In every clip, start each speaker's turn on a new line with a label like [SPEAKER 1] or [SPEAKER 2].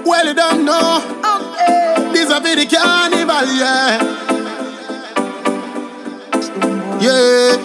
[SPEAKER 1] Well, you don't know. This a for the carnival, yeah. Yeah.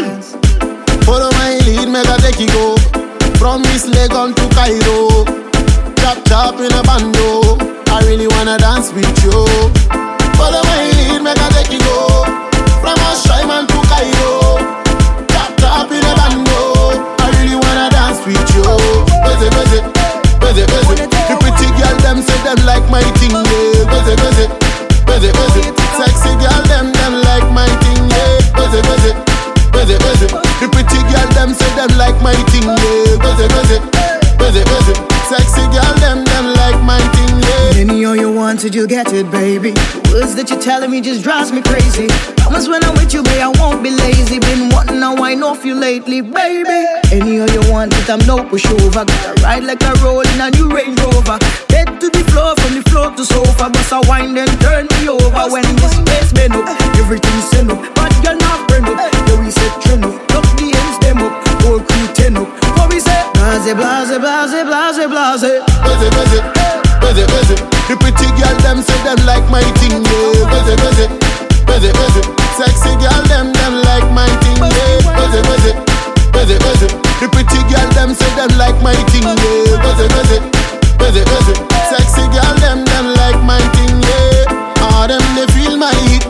[SPEAKER 1] Follow my lead, make a take it go. From Miss Legon to Cairo. Chop chop in a bando. I really wanna dance with you. Follow my lead, make a take it go. From Ashaiman to Cairo. Chop chop in a bando. I really wanna dance with you. Busy, busy, busy, busy. The pretty girl them say them like my thing, yeah. Busy, busy, busy, busy. Sexy girl them like my thing, yeah. Busy, busy, busy, busy. The pretty girl them say them like my thing, yeah. Busy, busy, busy, busy. Sexy girl them like my thing, yeah.
[SPEAKER 2] Anyhow you want it, you get it, baby. The words that you're telling me just drives me crazy. Promise when I'm with you, babe, I won't be lazy. Been wanting to wine off you lately, baby. Anyhow you want it, I'm no pushover. Gotta ride like a roll in a new Range Rover. Head to the floor, from the floor to sofa. Bust a wine then turn me over. When this space bend up, everything's set up. But you're not friend up. Yeah, we said trend up. Lock the ends them up. Whole crew 10 up. What we say? Blase, blase, blase, blase, blase.
[SPEAKER 1] Busy, busy, busy, busy. The pretty girl them say them like my thing, yeah. Busy, busy, busy, busy. Sexy girl them like my thing, yeah. Busy, busy, busy, busy. The pretty girl them say them like my thing, yeah. Busy, busy, busy, busy. Sexy girl them like my thing, yeah. All them they feel my heat.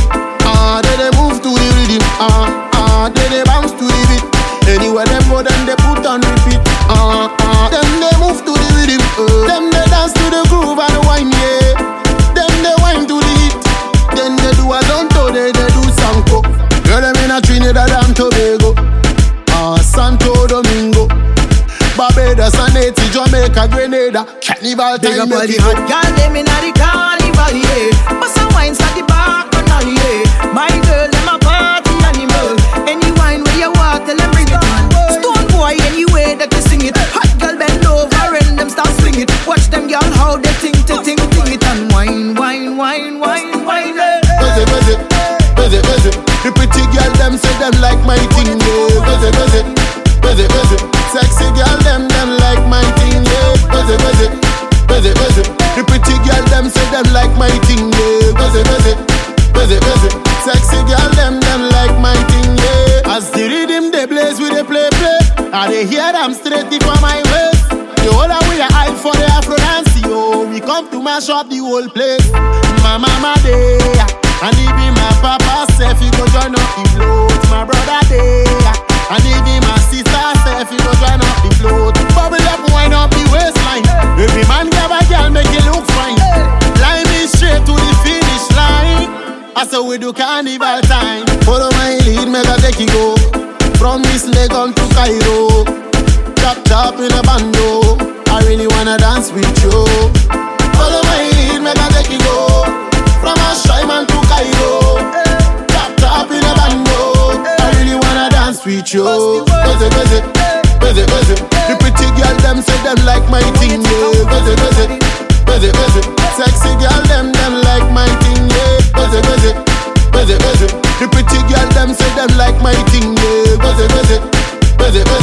[SPEAKER 1] All they move to the rhythm. They bounce to the beat. Anywhere them go, them they put on repeat. Them they move to the rhythm. Them they dance to the groove and the wine, yeah. Them they wine to the heat. Then they do a zonto, they do sanko. Girl, them in a Trinidad and Tobago. Santo Domingo, Barbados and Haiti, Jamaica, Grenada. Carnival time,
[SPEAKER 2] big up all the hot girl, them in the carnival, yeah. Bust a wine, start the back on all, yeah. My girl, them a party animal. Any wine where you want, tell them bring it on. Stone boy, anyway that you sing it. Hot girl bend over and them start swing it. Watch them girl how they ting it and wine, wine, wine, wine, wine.
[SPEAKER 1] Busy, busy, busy, busy. The pretty girl them say them like my thing, yeah. Busy, busy, busy, busy. Sexy girl them like my thing, yeah. Busy, busy, busy, busy. The pretty girl them say them like my thing, yeah. Busy, busy, busy, busy. Sexy girl them like my thing, yeah. As the rhythm they blaze with the play. I they hear them straight from my waist. The whole of we are hype for the Afro dance, yo. We come to mash up the whole place. My mama there, and even my papa said, you go join up the float. My brother there, and even my sister said, you go join up the float. Bubble up, wind up the waistline. Every man grab a girl, make it look fine. Line me straight to the finish line. I said we do carnival time. Follow my lead, make a take it go. From Miss Legon to Cairo. Chop chop in a bando. I really wanna dance with you. Follow my lead, make a take it go. From Ashaiman to Cairo. Chop chop in a bando. I really wanna dance with you. Busy, busy, busy, busy. The pretty girl them say them like my thing, yeah. Busy, busy, busy, busy. Sexy girl them like my thing, yeah. Busy, busy, busy, busy. The pretty girl them say them like my thing, yeah. Busy, busy, busy, busy.